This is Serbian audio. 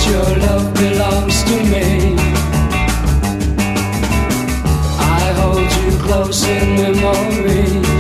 your love belongs to me. I hold you close in memory.